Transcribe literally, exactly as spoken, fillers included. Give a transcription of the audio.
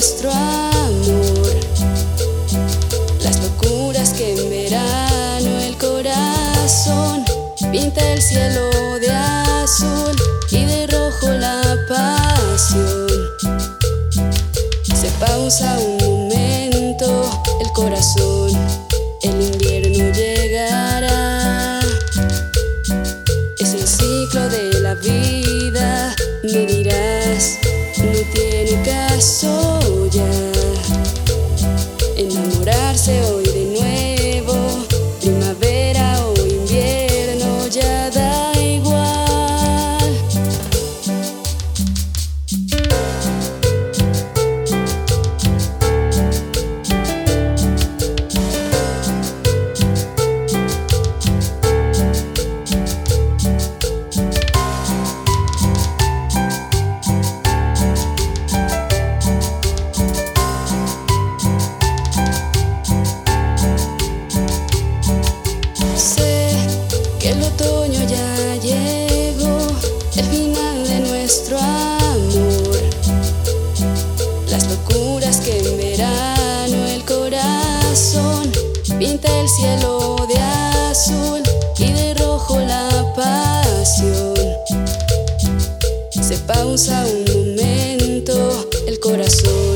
nuestro amor, las locuras que en verano el corazón pinta el cielo de azul y de rojo la pasión. Se pausa un momento el corazón, el invierno llegará. Es el ciclo de la vida, me dirás, no tiene caso ya enamorarse hoy de nuevo, primavera o invierno ya da igual. El otoño ya llegó, el final de nuestro amor, las locuras que en verano el corazón pinta el cielo de azul y de rojo la pasión. Se pausa un momento el corazón.